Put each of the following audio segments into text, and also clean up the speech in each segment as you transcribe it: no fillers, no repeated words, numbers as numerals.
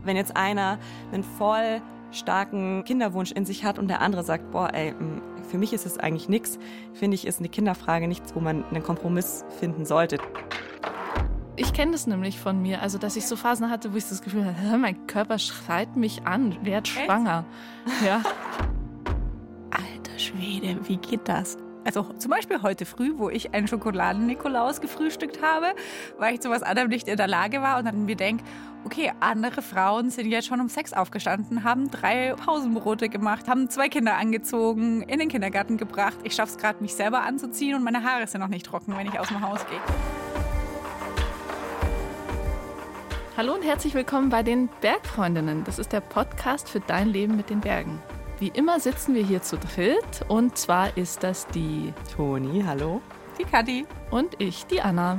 Wenn jetzt einer einen voll starken Kinderwunsch in sich hat und der andere sagt, boah, ey, für mich ist es eigentlich nichts, finde ich, ist eine Kinderfrage nichts, wo man einen Kompromiss finden sollte. Ich kenne das nämlich von mir, also dass ich so Phasen hatte, wo ich das Gefühl hatte, mein Körper schreit mich an, werd schwanger. Ja. Alter Schwede, wie geht das? Also zum Beispiel heute früh, wo ich einen Schokoladen-Nikolaus gefrühstückt habe, weil ich zu was anderem nicht in der Lage war und dann mir denke, okay, andere Frauen sind jetzt schon um 6 aufgestanden, haben 3 Pausenbrote gemacht, haben 2 Kinder angezogen, in den Kindergarten gebracht. Ich schaffe es gerade, mich selber anzuziehen und meine Haare sind noch nicht trocken, wenn ich aus dem Haus gehe. Hallo und herzlich willkommen bei den Bergfreundinnen. Das ist der Podcast für dein Leben mit den Bergen. Wie immer sitzen wir hier zu dritt und zwar ist das die Toni, hallo. Die Kathi. Und ich, die Anna.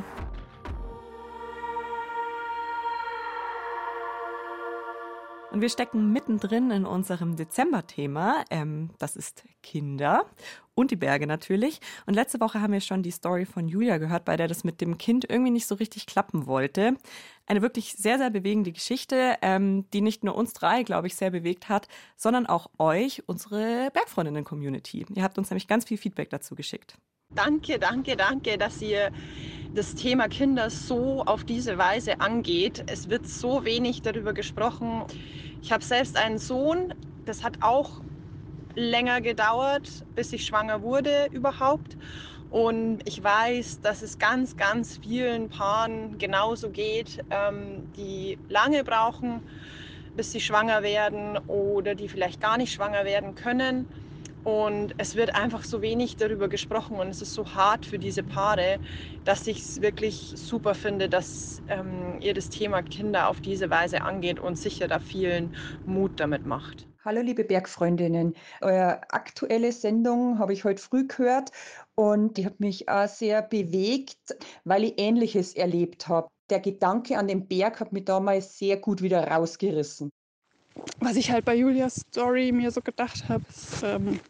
Und wir stecken mittendrin in unserem Dezember-Thema. Das ist Kinder und die Berge natürlich. Und letzte Woche haben wir schon die Story von Julia gehört, bei der das mit dem Kind irgendwie nicht so richtig klappen wollte. Eine wirklich sehr, sehr bewegende Geschichte, die nicht nur uns 3, glaube ich, sehr bewegt hat, sondern auch euch, unsere Bergfreundinnen-Community. Ihr habt uns nämlich ganz viel Feedback dazu geschickt. Danke, dass ihr das Thema Kinder so auf diese Weise angeht. Es wird so wenig darüber gesprochen. Ich habe selbst einen Sohn, das hat auch länger gedauert, bis ich schwanger wurde überhaupt. Und ich weiß, dass es ganz, ganz vielen Paaren genauso geht, die lange brauchen, bis sie schwanger werden oder die vielleicht gar nicht schwanger werden können. Und es wird einfach so wenig darüber gesprochen und es ist so hart für diese Paare, dass ich es wirklich super finde, dass ihr das Thema Kinder auf diese Weise angeht und sicher da vielen Mut damit macht. Hallo liebe Bergfreundinnen, eure aktuelle Sendung habe ich heute früh gehört und die hat mich auch sehr bewegt, weil ich Ähnliches erlebt habe. Der Gedanke an den Berg hat mich damals sehr gut wieder rausgerissen. Was ich halt bei Julias Story mir so gedacht habe, ist,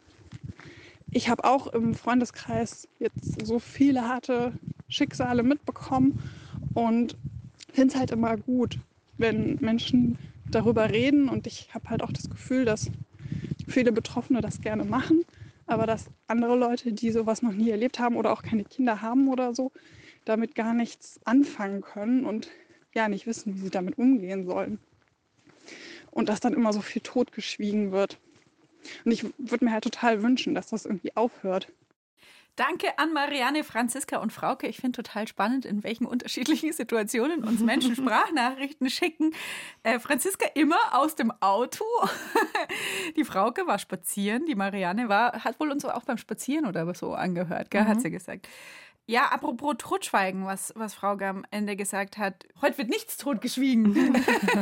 ich habe auch im Freundeskreis jetzt so viele harte Schicksale mitbekommen und finde es halt immer gut, wenn Menschen darüber reden und ich habe halt auch das Gefühl, dass viele Betroffene das gerne machen, aber dass andere Leute, die sowas noch nie erlebt haben oder auch keine Kinder haben oder so, damit gar nichts anfangen können und ja nicht wissen, wie sie damit umgehen sollen. Und dass dann immer so viel totgeschwiegen wird. Und ich würde mir halt total wünschen, dass das irgendwie aufhört. Danke an Marianne, Franziska und Frauke. Ich finde total spannend, in welchen unterschiedlichen Situationen uns Menschen Sprachnachrichten schicken. Franziska immer aus dem Auto. Die Frauke war spazieren. Die Marianne hat wohl uns auch beim Spazieren oder so angehört, gell, hat sie gesagt. Ja, apropos Totschweigen, was Frauke am Ende gesagt hat. Heute wird nichts totgeschwiegen.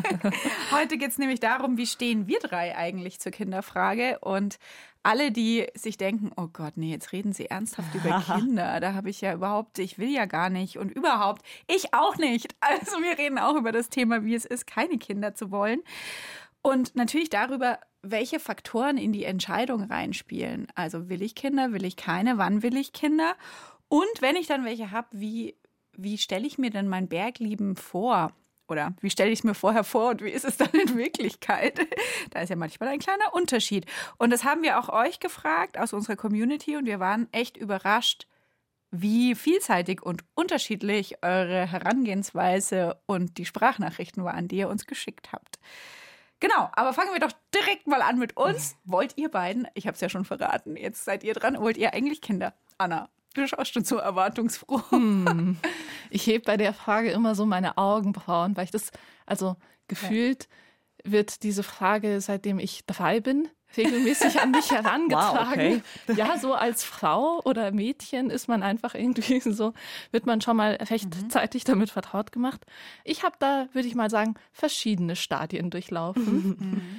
Heute geht es nämlich darum, wie stehen wir 3 eigentlich zur Kinderfrage. Und alle, die sich denken, oh Gott, nee, jetzt reden sie ernsthaft über Kinder. Da habe ich ja ich will ja gar nicht. Und überhaupt, ich auch nicht. Also wir reden auch über das Thema, wie es ist, keine Kinder zu wollen. Und natürlich darüber, welche Faktoren in die Entscheidung reinspielen. Also will ich Kinder, will ich keine, wann will ich Kinder? Und wenn ich dann welche habe, wie stelle ich mir denn mein Bergleben vor? Oder wie stelle ich es mir vorher vor und wie ist es dann in Wirklichkeit? Da ist ja manchmal ein kleiner Unterschied. Und das haben wir auch euch gefragt aus unserer Community und wir waren echt überrascht, wie vielseitig und unterschiedlich eure Herangehensweise und die Sprachnachrichten waren, die ihr uns geschickt habt. Genau, aber fangen wir doch direkt mal an mit uns. Wollt ihr beiden, ich habe es ja schon verraten, jetzt seid ihr dran, wollt ihr eigentlich Kinder? Anna, du schaust schon so erwartungsfroh. Ich hebe bei der Frage immer so meine Augenbrauen, weil ich gefühlt wird diese Frage, seitdem ich 3 bin, regelmäßig an mich herangetragen. Wow, okay. Ja, so als Frau oder Mädchen ist man einfach irgendwie so, wird man schon mal rechtzeitig damit vertraut gemacht. Ich habe da, würde ich mal sagen, verschiedene Stadien durchlaufen.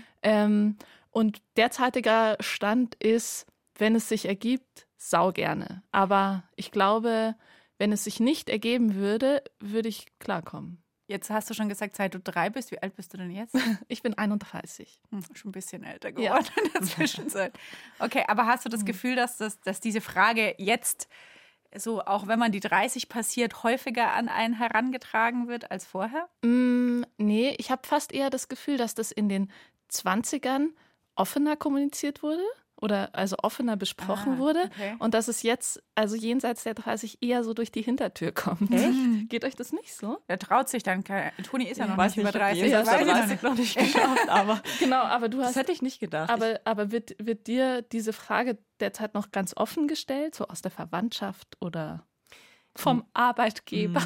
Und derzeitiger Stand ist, wenn es sich ergibt, sau gerne. Aber ich glaube, wenn es sich nicht ergeben würde, würde ich klarkommen. Jetzt hast du schon gesagt, seit du 3 bist. Wie alt bist du denn jetzt? Ich bin 31. Schon ein bisschen älter geworden in der Zwischenzeit. Okay, aber hast du das Gefühl, dass diese Frage jetzt so, auch wenn man die 30 passiert, häufiger an einen herangetragen wird als vorher? Nee, ich habe fast eher das Gefühl, dass das in den 20ern offener kommuniziert wurde oder also offener besprochen wurde okay. und dass es jetzt, also jenseits der 30, eher so durch die Hintertür kommt. Echt? Geht euch das nicht so? Der traut sich dann. Toni ist ja noch weiß nicht über 30. jenseits das der weiß ich 30 noch nicht geschafft, aber Genau, aber du das hast. hätte ich nicht gedacht. Aber wird dir diese Frage derzeit noch ganz offen gestellt, so aus der Verwandtschaft oder vom Arbeitgeber?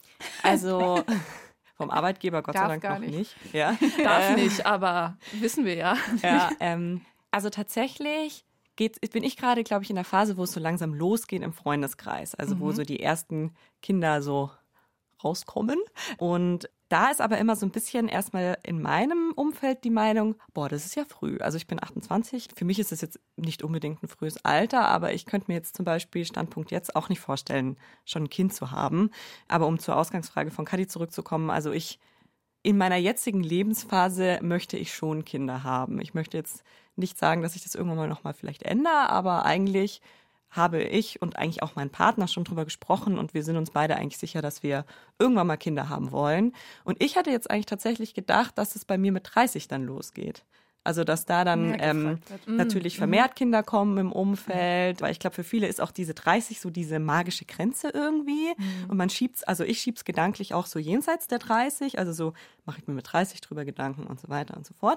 Also vom Arbeitgeber Gott sei Darf Dank gar noch nicht. nicht. Ja. Darf nicht, aber wissen wir ja. Ja, also tatsächlich bin ich gerade, glaube ich, in der Phase, wo es so langsam losgeht im Freundeskreis. Also wo so die ersten Kinder so rauskommen. Und da ist aber immer so ein bisschen erstmal in meinem Umfeld die Meinung, boah, das ist ja früh. Also ich bin 28. Für mich ist das jetzt nicht unbedingt ein frühes Alter, aber ich könnte mir jetzt zum Beispiel Standpunkt jetzt auch nicht vorstellen, schon ein Kind zu haben. Aber um zur Ausgangsfrage von Kadi zurückzukommen, also in meiner jetzigen Lebensphase möchte ich schon Kinder haben. Ich möchte jetzt nicht sagen, dass ich das irgendwann mal nochmal vielleicht ändere, aber eigentlich habe ich und eigentlich auch mein Partner schon drüber gesprochen und wir sind uns beide eigentlich sicher, dass wir irgendwann mal Kinder haben wollen. Und ich hatte jetzt eigentlich tatsächlich gedacht, dass es bei mir mit 30 dann losgeht. Also dass da dann natürlich vermehrt Kinder kommen im Umfeld, weil ich glaube, für viele ist auch diese 30 so diese magische Grenze irgendwie und man schiebt's, also ich schieb's gedanklich auch so jenseits der 30, also so mache ich mir mit 30 drüber Gedanken und so weiter und so fort.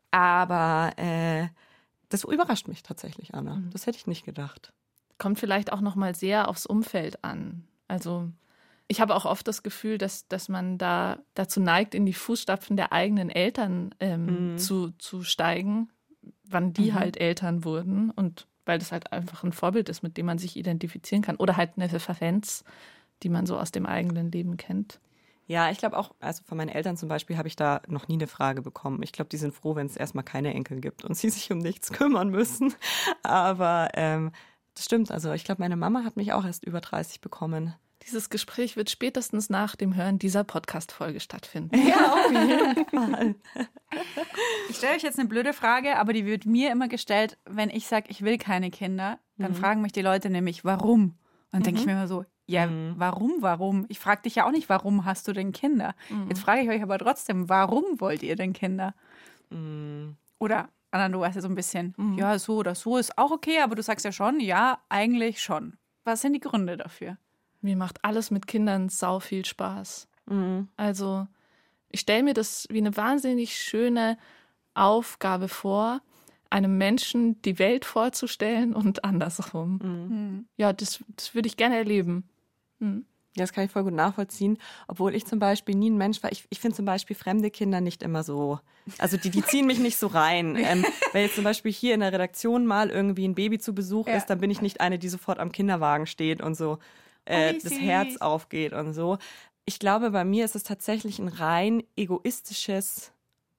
Aber das überrascht mich tatsächlich, Anna. Das hätte ich nicht gedacht. Kommt vielleicht auch noch mal sehr aufs Umfeld an. Also ich habe auch oft das Gefühl, dass man da dazu neigt, in die Fußstapfen der eigenen Eltern zu steigen, wann die halt Eltern wurden und weil das halt einfach ein Vorbild ist, mit dem man sich identifizieren kann oder halt eine Referenz, die man so aus dem eigenen Leben kennt. Ja, ich glaube auch, also von meinen Eltern zum Beispiel habe ich da noch nie eine Frage bekommen. Ich glaube, die sind froh, wenn es erstmal keine Enkel gibt und sie sich um nichts kümmern müssen. Aber das stimmt, also ich glaube, meine Mama hat mich auch erst über 30 bekommen. Dieses Gespräch wird spätestens nach dem Hören dieser Podcast-Folge stattfinden. Ja, auf jeden Fall. Ich stelle euch jetzt eine blöde Frage, aber die wird mir immer gestellt, wenn ich sage, ich will keine Kinder, dann fragen mich die Leute nämlich, warum? Und dann denke ich mir immer so, ja, warum? Ich frage dich ja auch nicht, warum hast du denn Kinder? Jetzt frage ich euch aber trotzdem, warum wollt ihr denn Kinder? Oder, Anna, du weißt ja so ein bisschen, ja, so oder so ist auch okay, aber du sagst ja schon, ja, eigentlich schon. Was sind die Gründe dafür? Mir macht alles mit Kindern sau viel Spaß. Also ich stelle mir das wie eine wahnsinnig schöne Aufgabe vor, einem Menschen die Welt vorzustellen und andersrum. Ja, das würde ich gerne erleben. Ja, das kann ich voll gut nachvollziehen, obwohl ich zum Beispiel nie ein Mensch war. Ich finde zum Beispiel fremde Kinder nicht immer so, also die ziehen mich nicht so rein. Wenn jetzt zum Beispiel hier in der Redaktion mal irgendwie ein Baby zu Besuch ist, dann bin ich nicht eine, die sofort am Kinderwagen steht und so das Herz aufgeht und so. Ich glaube, bei mir ist es tatsächlich ein rein egoistisches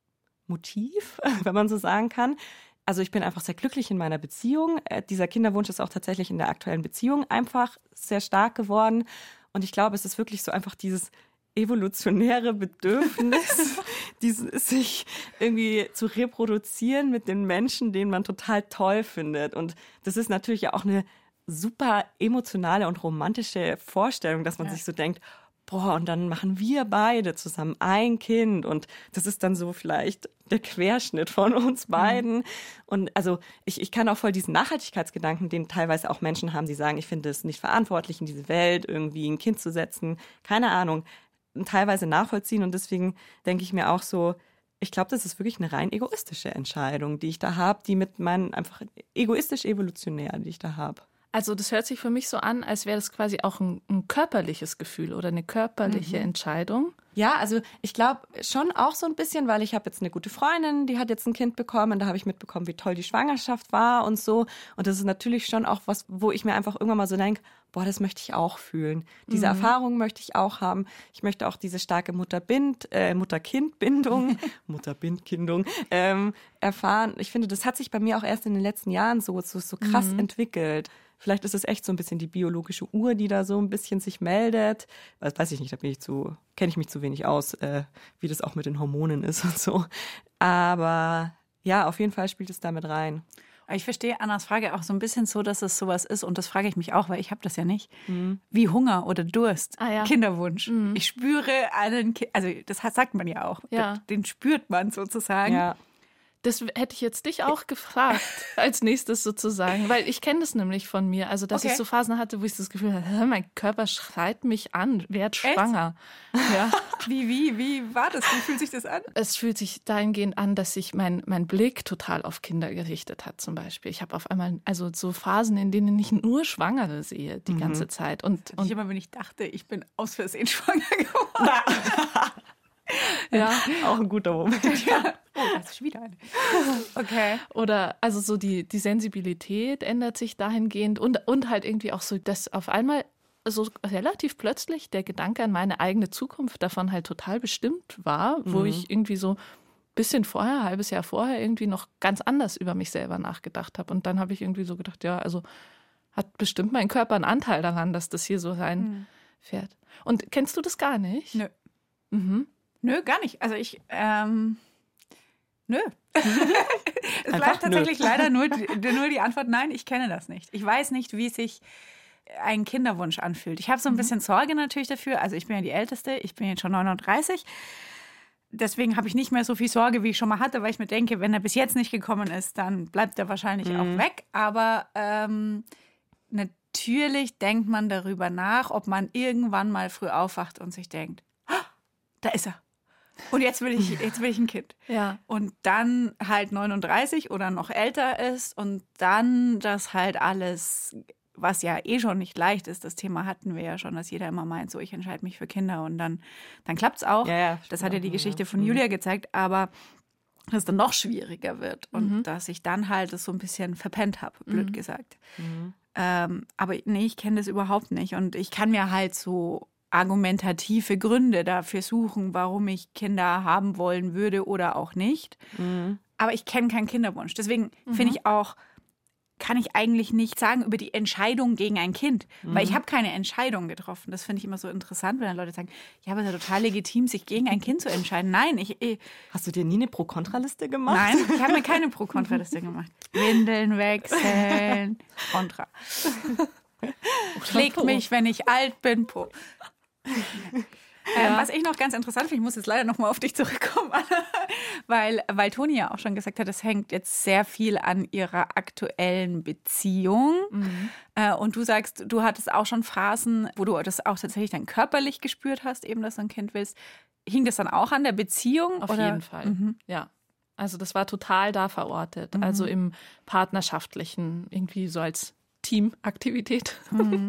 Motiv, wenn man so sagen kann. Also ich bin einfach sehr glücklich in meiner Beziehung. Dieser Kinderwunsch ist auch tatsächlich in der aktuellen Beziehung einfach sehr stark geworden. Und ich glaube, es ist wirklich so einfach dieses evolutionäre Bedürfnis, sich irgendwie zu reproduzieren mit den Menschen, den man total toll findet. Und das ist natürlich ja auch eine super emotionale und romantische Vorstellung, dass man sich so denkt, boah, und dann machen wir beide zusammen ein Kind und das ist dann so vielleicht der Querschnitt von uns beiden. Und also ich kann auch voll diesen Nachhaltigkeitsgedanken, den teilweise auch Menschen haben, die sagen, ich finde es nicht verantwortlich, in diese Welt irgendwie ein Kind zu setzen, keine Ahnung, teilweise nachvollziehen. Und deswegen denke ich mir auch so, ich glaube, das ist wirklich eine rein egoistische Entscheidung, die ich da habe, die mit meinen einfach egoistisch-evolutionär, die ich da habe. Also das hört sich für mich so an, als wäre das quasi auch ein körperliches Gefühl oder eine körperliche Entscheidung. Ja, also ich glaube schon auch so ein bisschen, weil ich habe jetzt eine gute Freundin, die hat jetzt ein Kind bekommen, da habe ich mitbekommen, wie toll die Schwangerschaft war und so. Und das ist natürlich schon auch was, wo ich mir einfach irgendwann mal so denke, boah, das möchte ich auch fühlen. Diese Erfahrung möchte ich auch haben. Ich möchte auch diese starke Mutter-Kind-Bindung, Mutter-Bind-Kindung erfahren. Ich finde, das hat sich bei mir auch erst in den letzten Jahren so krass entwickelt. Vielleicht ist es echt so ein bisschen die biologische Uhr, die da so ein bisschen sich meldet. Das weiß ich nicht, da kenne ich mich zu wenig aus, wie das auch mit den Hormonen ist und so. Aber ja, auf jeden Fall spielt es da mit rein. Ich verstehe Annas Frage auch so ein bisschen so, dass es sowas ist. Und das frage ich mich auch, weil ich habe das ja nicht. Wie Hunger oder Durst, Kinderwunsch. Ich spüre also das sagt man ja auch. Ja. Den spürt man sozusagen. Ja. Das hätte ich jetzt dich auch gefragt, als nächstes sozusagen, weil ich kenne das nämlich von mir, also dass ich so Phasen hatte, wo ich das Gefühl hatte, mein Körper schreit mich an, werd schwanger. Ja. Wie war das? Wie fühlt sich das an? Es fühlt sich dahingehend an, dass sich mein Blick total auf Kinder gerichtet hat zum Beispiel. Ich habe auf einmal also so Phasen, in denen ich nur Schwangere sehe die ganze Zeit. Und immer, wenn ich dachte, ich bin aus Versehen schwanger geworden. ja, Auch ein guter Moment. Oh, das ist wieder eine. Okay. Oder also so die Sensibilität ändert sich dahingehend und halt irgendwie auch so, dass auf einmal so relativ plötzlich der Gedanke an meine eigene Zukunft davon halt total bestimmt war, wo ich irgendwie so ein bisschen vorher, ein halbes Jahr vorher irgendwie noch ganz anders über mich selber nachgedacht habe. Und dann habe ich irgendwie so gedacht, ja, also hat bestimmt mein Körper einen Anteil daran, dass das hier so sein fährt. Und kennst du das gar nicht? Nö. Mhm. Nö, gar nicht. Also ich, nö. Es bleibt tatsächlich leider nur die Antwort, nein, ich kenne das nicht. Ich weiß nicht, wie sich ein Kinderwunsch anfühlt. Ich habe so ein bisschen Sorge natürlich dafür. Also ich bin ja die Älteste, ich bin jetzt schon 39. Deswegen habe ich nicht mehr so viel Sorge, wie ich schon mal hatte, weil ich mir denke, wenn er bis jetzt nicht gekommen ist, dann bleibt er wahrscheinlich auch weg. Aber natürlich denkt man darüber nach, ob man irgendwann mal früh aufwacht und sich denkt, da ist er. Und jetzt will ich ein Kind. Ja. Und dann halt 39 oder noch älter ist und dann das halt alles, was ja eh schon nicht leicht ist, das Thema hatten wir ja schon, dass jeder immer meint, so ich entscheide mich für Kinder und dann klappt es auch. Ja, das hat ja die Geschichte von Julia gezeigt, aber dass es dann noch schwieriger wird und dass ich dann halt das so ein bisschen verpennt habe, blöd gesagt. Aber nee, ich kenne das überhaupt nicht und ich kann mir halt so argumentative Gründe dafür suchen, warum ich Kinder haben wollen würde oder auch nicht. Aber ich kenne keinen Kinderwunsch. Deswegen finde ich auch, kann ich eigentlich nicht sagen über die Entscheidung gegen ein Kind, weil ich habe keine Entscheidung getroffen. Das finde ich immer so interessant, wenn dann Leute sagen, ja, aber es ist ja total legitim, sich gegen ein Kind zu entscheiden. Nein, Hast du dir nie eine Pro-Kontra-Liste gemacht? Nein, ich habe mir keine Pro-Kontra-Liste gemacht. Windeln wechseln, Kontra. Schlägt mich, wenn ich alt bin, Po. Was ich noch ganz interessant finde, ich muss jetzt leider noch mal auf dich zurückkommen, weil Toni ja auch schon gesagt hat, es hängt jetzt sehr viel an ihrer aktuellen Beziehung. Und du sagst, du hattest auch schon Phasen, wo du das auch tatsächlich dann körperlich gespürt hast, eben, dass du ein Kind willst. Hing das dann auch an der Beziehung? Auf jeden Fall, ja. Also das war total da verortet, also im Partnerschaftlichen, irgendwie so als Teamaktivität.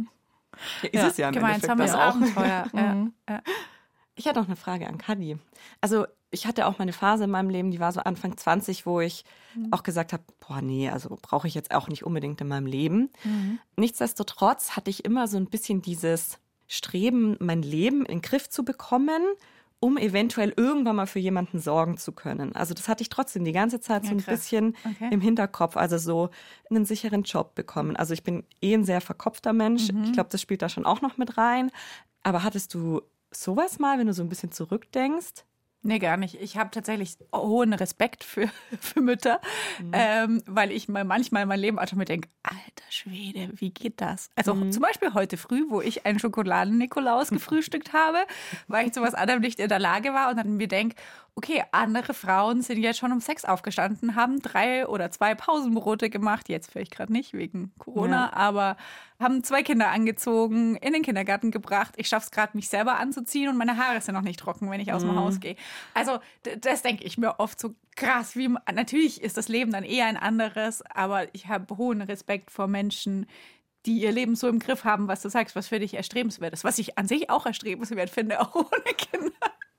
Ja, ist es ja im gemeinsames Endeffekt Abenteuer. Ich hatte noch eine Frage an Kadi. Also ich hatte auch mal eine Phase in meinem Leben, die war so Anfang 20, wo ich auch gesagt habe, boah, nee, also brauche ich jetzt auch nicht unbedingt in meinem Leben. Nichtsdestotrotz hatte ich immer so ein bisschen dieses Streben, mein Leben in den Griff zu bekommen, um eventuell irgendwann mal für jemanden sorgen zu können. Also das hatte ich trotzdem die ganze Zeit so ein bisschen im Hinterkopf, also so einen sicheren Job bekommen. Also ich bin ein sehr verkopfter Mensch. Ich glaube, das spielt da schon auch noch mit rein. Aber hattest du sowas mal, wenn du so ein bisschen zurückdenkst? Nee, gar nicht. Ich habe tatsächlich hohen Respekt für Mütter, weil ich manchmal mein Leben einfach mir denke, alter Schwede, wie geht das? Also zum Beispiel heute früh, wo ich einen Schokoladen-Nikolaus gefrühstückt habe, weil ich zu was anderem nicht in der Lage war und dann mir denke, okay, andere Frauen sind jetzt schon um 6 aufgestanden, haben 3 oder 2 Pausenbrote gemacht, jetzt vielleicht gerade nicht wegen Corona, aber haben 2 Kinder angezogen, in den Kindergarten gebracht. Ich schaffe es gerade, mich selber anzuziehen und meine Haare sind noch nicht trocken, wenn ich aus dem Haus gehe. Also das denke ich mir oft so krass. Natürlich ist das Leben dann eher ein anderes, aber ich habe hohen Respekt vor Menschen, die ihr Leben so im Griff haben, was du sagst, was für dich erstrebenswert ist. Was ich an sich auch erstrebenswert finde, auch ohne Kinder.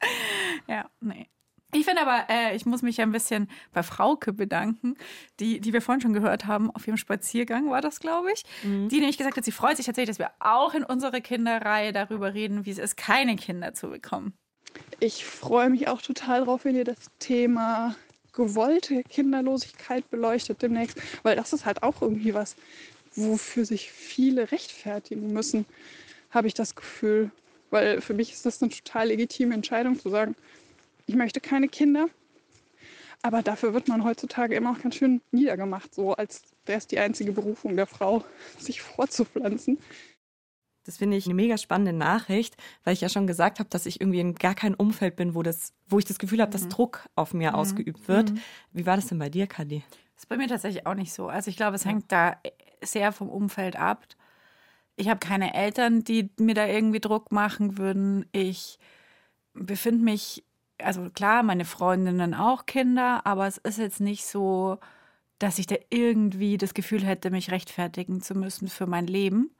Ja, nee. Ich finde aber, ich muss mich ja ein bisschen bei Frauke bedanken, die wir vorhin schon gehört haben, auf ihrem Spaziergang war das, glaube ich, die nämlich gesagt hat, sie freut sich tatsächlich, dass wir auch in unserer Kinderreihe darüber reden, wie es ist, keine Kinder zu bekommen. Ich freue mich auch total drauf, wenn ihr das Thema gewollte Kinderlosigkeit beleuchtet demnächst, weil das ist halt auch irgendwie was, wofür sich viele rechtfertigen müssen, habe ich das Gefühl. Weil für mich ist das eine total legitime Entscheidung zu sagen, ich möchte keine Kinder. Aber dafür wird man heutzutage immer auch ganz schön niedergemacht, so als wäre es die einzige Berufung der Frau, sich fortzupflanzen. Das finde ich eine mega spannende Nachricht, weil ich ja schon gesagt habe, dass ich irgendwie in gar kein Umfeld bin, wo ich das Gefühl habe, dass Druck auf mir ausgeübt wird. Wie war das denn bei dir, Kadi? Das ist bei mir tatsächlich auch nicht so. Also ich glaube, es hängt da sehr vom Umfeld ab. Ich habe keine Eltern, die mir da irgendwie Druck machen würden. Ich befinde mich, also klar, meine Freundinnen auch Kinder, aber es ist jetzt nicht so, dass ich da irgendwie das Gefühl hätte, mich rechtfertigen zu müssen für mein Leben.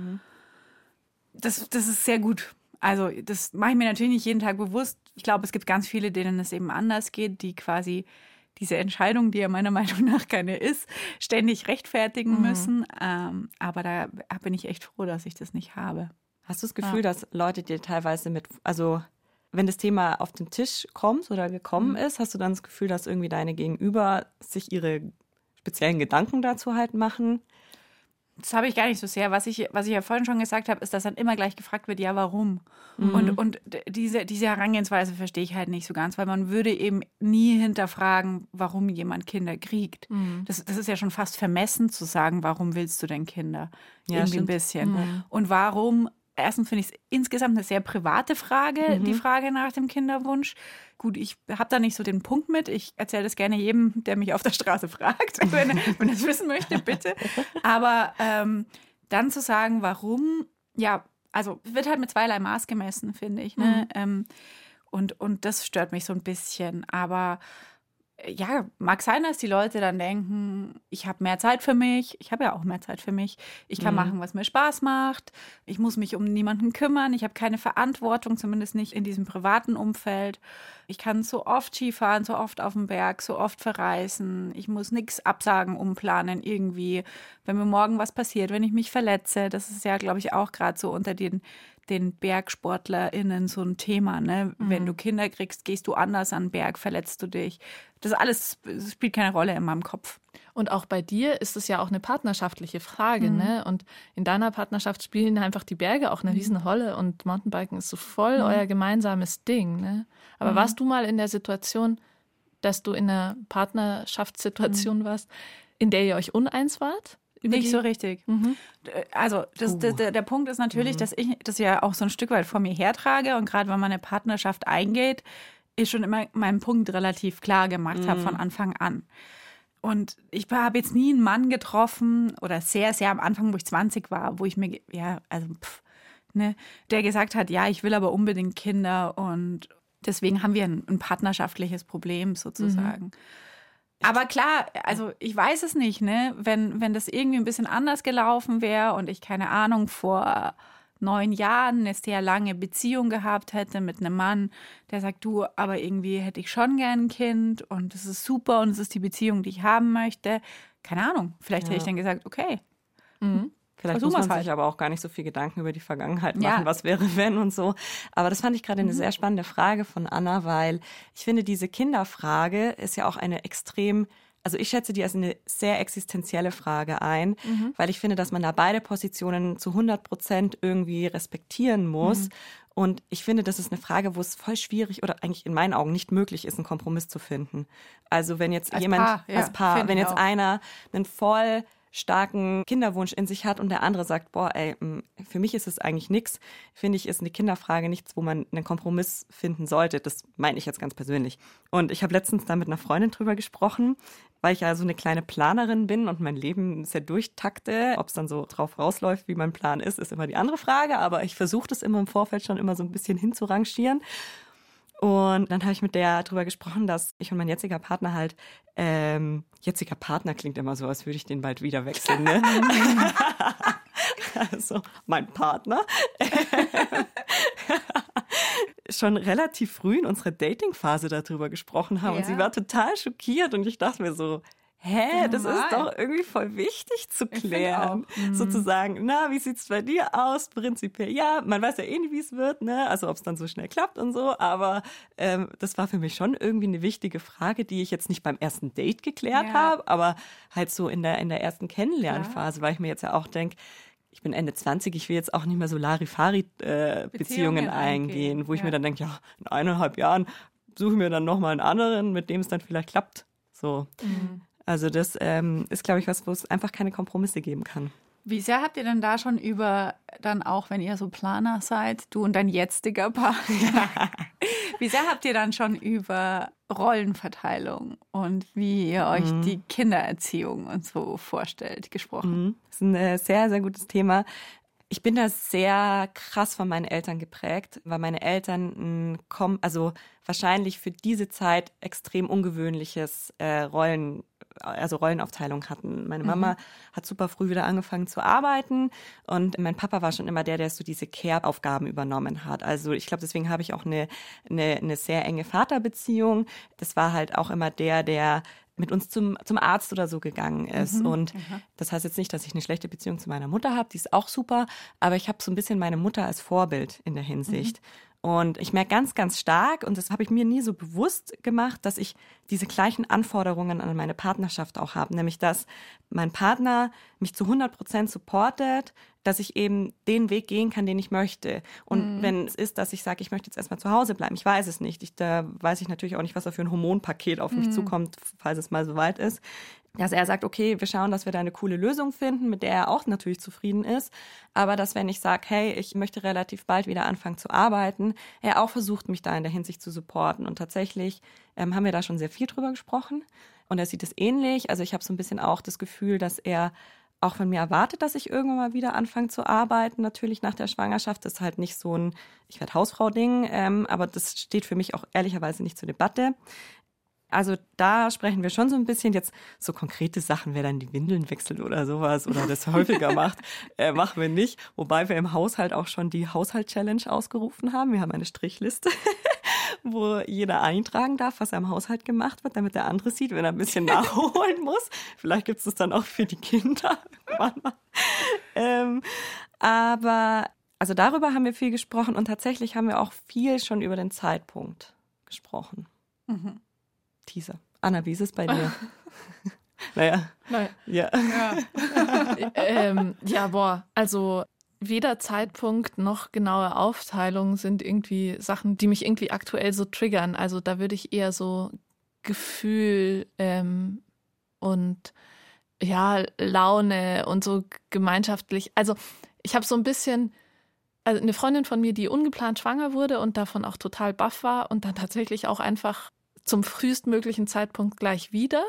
Das ist sehr gut. Also das mache ich mir natürlich nicht jeden Tag bewusst. Ich glaube, es gibt ganz viele, denen es eben anders geht, die quasi diese Entscheidung, die ja meiner Meinung nach keine ist, ständig rechtfertigen müssen. Aber da bin ich echt froh, dass ich das nicht habe. Hast du das Gefühl, dass Leute dir teilweise wenn das Thema auf den Tisch kommt oder gekommen ist, hast du dann das Gefühl, dass irgendwie deine Gegenüber sich ihre speziellen Gedanken dazu halt machen? Das habe ich gar nicht so sehr. Was ich ja vorhin schon gesagt habe, ist, dass dann immer gleich gefragt wird, ja, warum? Und diese Herangehensweise verstehe ich halt nicht so ganz, weil man würde eben nie hinterfragen, warum jemand Kinder kriegt. Das ist ja schon fast vermessen zu sagen, warum willst du denn Kinder? Ja, irgendwie stimmt. ein bisschen. Und warum? Erstens finde ich es insgesamt eine sehr private Frage, die Frage nach dem Kinderwunsch. Gut, ich habe da nicht so den Punkt mit. Ich erzähle das gerne jedem, der mich auf der Straße fragt, wenn er es wissen möchte, bitte. Aber dann zu sagen, warum, ja, also wird halt mit zweierlei Maß gemessen, finde ich. Ne? Und das stört mich so ein bisschen. Aber ja, mag sein, dass die Leute dann denken, ich habe mehr Zeit für mich. Ich habe ja auch mehr Zeit für mich. Ich kann machen, was mir Spaß macht. Ich muss mich um niemanden kümmern. Ich habe keine Verantwortung, zumindest nicht in diesem privaten Umfeld. Ich kann so oft Skifahren, so oft auf dem Berg, so oft verreisen. Ich muss nichts absagen, umplanen irgendwie. Wenn mir morgen was passiert, wenn ich mich verletze, das ist ja, glaube ich, auch gerade so unter den BergsportlerInnen so ein Thema, ne? Wenn du Kinder kriegst, gehst du anders an den Berg, verletzt du dich. Das alles spielt keine Rolle in meinem Kopf. Und auch bei dir ist es ja auch eine partnerschaftliche Frage, ne? Und in deiner Partnerschaft spielen einfach die Berge auch eine Riesenrolle und Mountainbiken ist so voll euer gemeinsames Ding, ne? Aber warst du mal in der Situation, dass du in einer Partnerschaftssituation warst, in der ihr euch uneins wart? Nicht so richtig. Also der Punkt ist natürlich, dass ich das ja auch so ein Stück weit vor mir hertrage und gerade wenn man eine Partnerschaft eingeht, ich schon immer meinen Punkt relativ klar gemacht habe von Anfang an. Und ich habe jetzt nie einen Mann getroffen oder sehr, sehr am Anfang, wo ich 20 war, wo ich mir, der gesagt hat, ja, ich will aber unbedingt Kinder und deswegen haben wir ein partnerschaftliches Problem sozusagen. Aber klar, also ich weiß es nicht, ne? Wenn das irgendwie ein bisschen anders gelaufen wäre und ich, keine Ahnung, vor 9 Jahren eine sehr lange Beziehung gehabt hätte mit einem Mann, der sagt, du, aber irgendwie hätte ich schon gern ein Kind und das ist super und es ist die Beziehung, die ich haben möchte. Keine Ahnung, vielleicht hätte ich dann gesagt, okay. Vielleicht muss man sich aber auch gar nicht so viel Gedanken über die Vergangenheit machen, was wäre, wenn und so. Aber das fand ich gerade eine sehr spannende Frage von Anna, weil ich finde, diese Kinderfrage ist ja auch eine extrem, also ich schätze die als eine sehr existenzielle Frage ein, weil ich finde, dass man da beide Positionen zu 100% irgendwie respektieren muss. Und ich finde, das ist eine Frage, wo es voll schwierig oder eigentlich in meinen Augen nicht möglich ist, einen Kompromiss zu finden. Also wenn jetzt als Paar, wenn jetzt einer einen voll starken Kinderwunsch in sich hat und der andere sagt, boah, ey, für mich ist es eigentlich nichts, finde ich, ist eine Kinderfrage nichts, wo man einen Kompromiss finden sollte. Das meine ich jetzt ganz persönlich. Und ich habe letztens da mit einer Freundin drüber gesprochen, weil ich ja so eine kleine Planerin bin und mein Leben sehr durchtakte. Ob es dann so drauf rausläuft, wie mein Plan ist immer die andere Frage, aber ich versuche das immer im Vorfeld schon immer so ein bisschen hinzurangieren. Und dann habe ich mit der drüber gesprochen, dass ich und mein jetziger Partner halt, jetziger Partner klingt immer so, als würde ich den bald wieder wechseln, ne? Also mein Partner. Schon relativ früh in unserer Dating-Phase darüber gesprochen haben. Und sie war total schockiert und ich dachte mir so, das ist doch irgendwie voll wichtig zu klären. Sozusagen, na, wie sieht's bei dir aus? Prinzipiell, ja, man weiß ja eh nicht, wie es wird, ne? Also ob es dann so schnell klappt und so. Aber das war für mich schon irgendwie eine wichtige Frage, die ich jetzt nicht beim ersten Date geklärt habe, aber halt so in der ersten Kennenlernphase, weil ich mir jetzt ja auch denke, ich bin Ende 20, ich will jetzt auch nicht mehr so Larifari-Beziehungen eingehen, wo ich mir dann denke, ja, in 1,5 Jahren suche mir dann nochmal einen anderen, mit dem es dann vielleicht klappt. So. Also das ist, glaube ich, was, wo es einfach keine Kompromisse geben kann. Wie sehr habt ihr denn da schon über, dann auch wenn ihr so Planer seid, du und dein jetziger Partner, wie sehr habt ihr dann schon über Rollenverteilung und wie ihr euch die Kindererziehung und so vorstellt, gesprochen? Das ist ein sehr, sehr gutes Thema. Ich bin da sehr krass von meinen Eltern geprägt, weil meine Eltern wahrscheinlich für diese Zeit extrem ungewöhnliches Rollenaufteilung hatten. Meine Mama hat super früh wieder angefangen zu arbeiten und mein Papa war schon immer der so diese Care-Aufgaben übernommen hat. Also ich glaube, deswegen habe ich auch eine sehr enge Vaterbeziehung. Das war halt auch immer der mit uns zum Arzt oder so gegangen ist. Und das heißt jetzt nicht, dass ich eine schlechte Beziehung zu meiner Mutter habe, die ist auch super, aber ich habe so ein bisschen meine Mutter als Vorbild in der Hinsicht. Und ich merke ganz, ganz stark, und das habe ich mir nie so bewusst gemacht, dass ich diese gleichen Anforderungen an meine Partnerschaft auch habe. Nämlich, dass mein Partner mich zu 100% supportet, dass ich eben den Weg gehen kann, den ich möchte. Und wenn es ist, dass ich sage, ich möchte jetzt erstmal zu Hause bleiben, ich weiß es nicht. Da weiß ich natürlich auch nicht, was da für ein Hormonpaket auf mich zukommt, falls es mal soweit ist. Dass er sagt, okay, wir schauen, dass wir da eine coole Lösung finden, mit der er auch natürlich zufrieden ist. Aber dass, wenn ich sage, hey, ich möchte relativ bald wieder anfangen zu arbeiten, er auch versucht, mich da in der Hinsicht zu supporten. Und tatsächlich haben wir da schon sehr viel drüber gesprochen. Und er sieht es ähnlich. Also ich habe so ein bisschen auch das Gefühl, dass er auch von mir erwartet, dass ich irgendwann mal wieder anfange zu arbeiten, natürlich nach der Schwangerschaft. Das ist halt nicht so ein ich werde Hausfrau-Ding, aber das steht für mich auch ehrlicherweise nicht zur Debatte. Also da sprechen wir schon so ein bisschen jetzt so konkrete Sachen, wer dann die Windeln wechselt oder sowas oder das häufiger macht, machen wir nicht. Wobei wir im Haushalt auch schon die Haushalt-Challenge ausgerufen haben. Wir haben eine Strichliste, wo jeder eintragen darf, was im Haushalt gemacht wird, damit der andere sieht, wenn er ein bisschen nachholen muss. Vielleicht gibt es das dann auch für die Kinder irgendwann mal. Aber also darüber haben wir viel gesprochen und tatsächlich haben wir auch viel schon über den Zeitpunkt gesprochen. Teaser. Anna, wie ist es bei dir? Naja. Ja. Also weder Zeitpunkt noch genaue Aufteilung sind irgendwie Sachen, die mich irgendwie aktuell so triggern. Also da würde ich eher so Gefühl und ja, Laune und so gemeinschaftlich. Also ich habe so ein bisschen, also eine Freundin von mir, die ungeplant schwanger wurde und davon auch total baff war und dann tatsächlich auch einfach zum frühestmöglichen Zeitpunkt gleich wieder.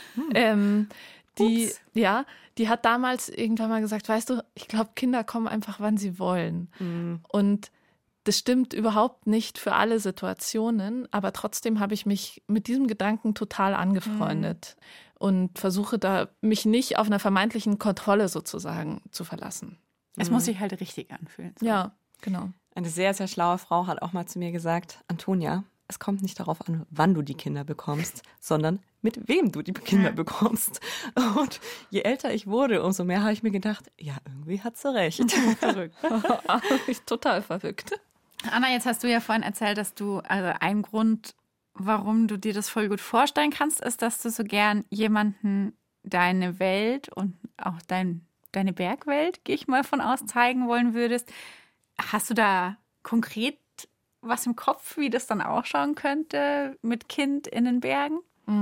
Die hat damals irgendwann mal gesagt, weißt du, ich glaube, Kinder kommen einfach, wann sie wollen. Und das stimmt überhaupt nicht für alle Situationen, aber trotzdem habe ich mich mit diesem Gedanken total angefreundet und versuche da, mich nicht auf einer vermeintlichen Kontrolle sozusagen zu verlassen. Es muss sich halt richtig anfühlen. So. Ja, genau. Eine sehr, sehr schlaue Frau hat auch mal zu mir gesagt, Antonia, es kommt nicht darauf an, wann du die Kinder bekommst, sondern mit wem du die Kinder bekommst. Und je älter ich wurde, umso mehr habe ich mir gedacht, ja, irgendwie hat sie recht. Verrückt. Total verrückt. Anna, jetzt hast du ja vorhin erzählt, dass du, also ein Grund, warum du dir das voll gut vorstellen kannst, ist, dass du so gern jemanden deine Welt und auch deine Bergwelt, gehe ich mal von aus, zeigen wollen würdest. Hast du da konkret was im Kopf, wie das dann ausschauen könnte mit Kind in den Bergen?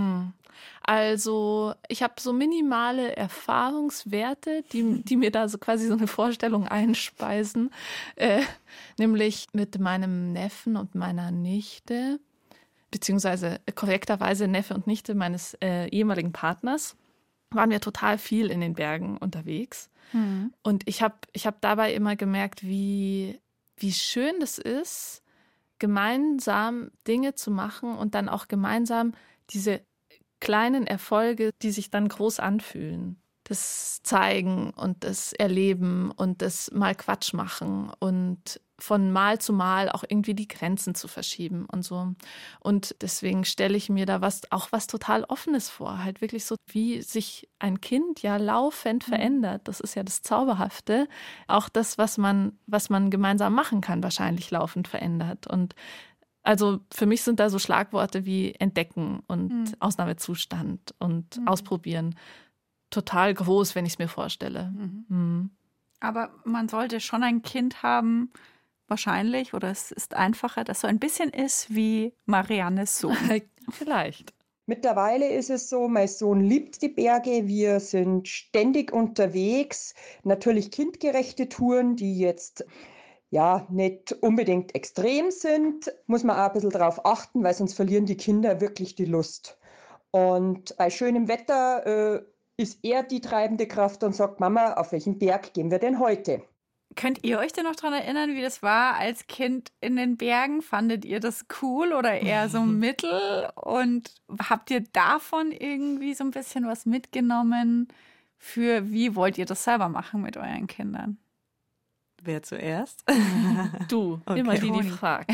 Also ich habe so minimale Erfahrungswerte, die mir da so quasi so eine Vorstellung einspeisen, nämlich mit meinem Neffen und meiner Nichte, beziehungsweise korrekterweise Neffe und Nichte meines ehemaligen Partners, waren wir total viel in den Bergen unterwegs. Und ich hab dabei immer gemerkt, wie schön das ist, gemeinsam Dinge zu machen und dann auch gemeinsam diese kleinen Erfolge, die sich dann groß anfühlen. Das Zeigen und das Erleben und das mal Quatsch machen und von Mal zu Mal auch irgendwie die Grenzen zu verschieben und so. Und deswegen stelle ich mir da was total Offenes vor. Halt wirklich so, wie sich ein Kind ja laufend verändert. Das ist ja das Zauberhafte. Auch das, was man gemeinsam machen kann, wahrscheinlich laufend verändert. Und also für mich sind da so Schlagworte wie Entdecken und Ausnahmezustand und Ausprobieren total groß, wenn ich es mir vorstelle. Aber man sollte schon ein Kind haben, wahrscheinlich, oder es ist einfacher, dass so ein bisschen ist wie Mariannes Sohn. Vielleicht. Mittlerweile ist es so, mein Sohn liebt die Berge, wir sind ständig unterwegs, natürlich kindgerechte Touren, die jetzt ja nicht unbedingt extrem sind, muss man auch ein bisschen drauf achten, weil sonst verlieren die Kinder wirklich die Lust. Und bei schönem Wetter ist er die treibende Kraft und sagt, Mama, auf welchen Berg gehen wir denn heute? Könnt ihr euch denn noch daran erinnern, wie das war als Kind in den Bergen? Fandet ihr das cool oder eher so mittel? Und habt ihr davon irgendwie so ein bisschen was mitgenommen für, wie wollt ihr das selber machen mit euren Kindern? Wer zuerst? Du, immer die fragt.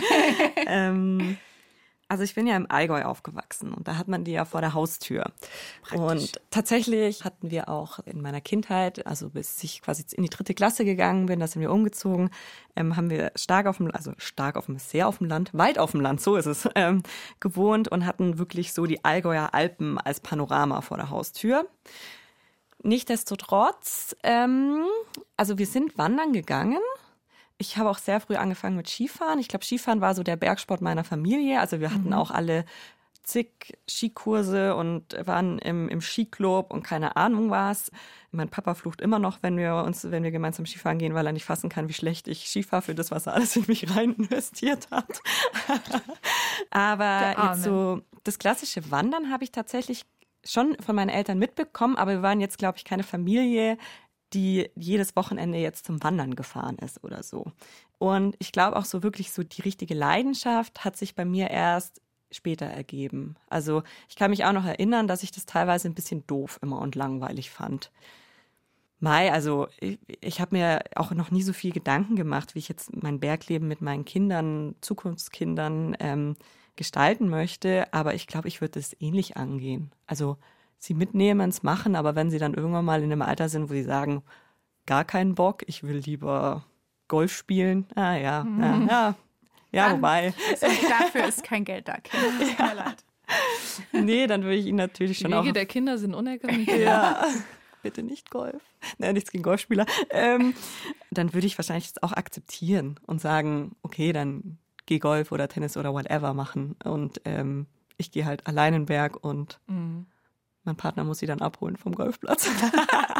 Also ich bin ja im Allgäu aufgewachsen und da hat man die ja vor der Haustür. Praktisch. Und tatsächlich hatten wir auch in meiner Kindheit, also bis ich quasi in die 3. Klasse gegangen bin, da sind wir umgezogen, haben wir sehr auf dem Land, weit auf dem Land, so ist es, gewohnt und hatten wirklich so die Allgäuer Alpen als Panorama vor der Haustür. Nichtsdestotrotz, also wir sind wandern gegangen. Ich habe auch sehr früh angefangen mit Skifahren. Ich glaube, Skifahren war so der Bergsport meiner Familie. Also wir hatten auch alle zig Skikurse und waren im Skiclub und keine Ahnung was. Mein Papa flucht immer noch, wenn wir gemeinsam Skifahren gehen, weil er nicht fassen kann, wie schlecht ich Skifahre für das, was er alles in mich rein investiert hat. Aber jetzt so das klassische Wandern habe ich tatsächlich schon von meinen Eltern mitbekommen, aber wir waren jetzt, glaube ich, keine Familie, die jedes Wochenende jetzt zum Wandern gefahren ist oder so. Und ich glaube auch so wirklich so die richtige Leidenschaft hat sich bei mir erst später ergeben. Also ich kann mich auch noch erinnern, dass ich das teilweise ein bisschen doof immer und langweilig fand. Also ich habe mir auch noch nie so viel Gedanken gemacht, wie ich jetzt mein Bergleben mit meinen Kindern, Zukunftskindern gestalten möchte. Aber ich glaube, ich würde es ähnlich angehen. Also sie mitnehmen, es machen, aber wenn sie dann irgendwann mal in einem Alter sind, wo sie sagen, gar keinen Bock, ich will lieber Golf spielen, wobei. Dafür ist kein Geld da, Kinder. Tut mir leid. Nee, dann würde ich ihnen natürlich schon Die Wege auch... der Kinder sind unergründlich. Ja, bitte nicht Golf. Nein, nichts gegen Golfspieler. Dann würde ich wahrscheinlich das auch akzeptieren und sagen, okay, dann geh Golf oder Tennis oder whatever machen und ich gehe halt allein in den Berg und mein Partner muss sie dann abholen vom Golfplatz. Ja,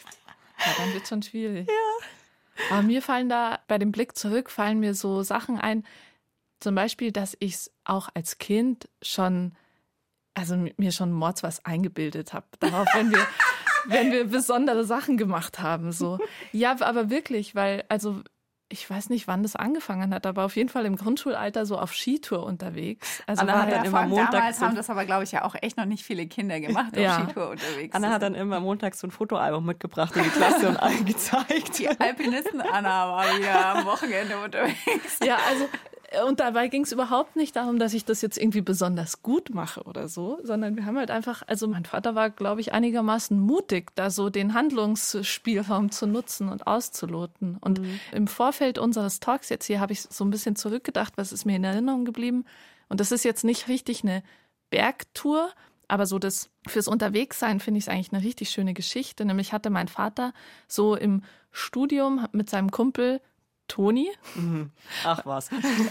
dann wird es schon schwierig. Ja. Aber mir fallen da, bei dem Blick zurück, fallen mir so Sachen ein, zum Beispiel, dass ich es auch als Kind schon, also mir schon mords was eingebildet habe. Darauf, wenn wir besondere Sachen gemacht haben. So. Ja, aber wirklich, weil, also ich weiß nicht, wann das angefangen hat, aber auf jeden Fall im Grundschulalter so auf Skitour unterwegs. Also Anna hat dann immer montags damals haben das aber, glaube ich, ja auch echt noch nicht viele Kinder gemacht, auf Skitour unterwegs. Anna hat dann immer montags so ein Fotoalbum mitgebracht in die Klasse und allen gezeigt. Die Alpinisten-Anna war wieder am Wochenende unterwegs. Ja, also und dabei ging es überhaupt nicht darum, dass ich das jetzt irgendwie besonders gut mache oder so, sondern wir haben halt einfach, also mein Vater war, glaube ich, einigermaßen mutig, da so den Handlungsspielraum zu nutzen und auszuloten. Und im Vorfeld unseres Talks jetzt hier habe ich so ein bisschen zurückgedacht, was ist mir in Erinnerung geblieben. Und das ist jetzt nicht richtig eine Bergtour, aber so das fürs Unterwegssein finde ich es eigentlich eine richtig schöne Geschichte. Nämlich hatte mein Vater so im Studium mit seinem Kumpel Toni. Ach was.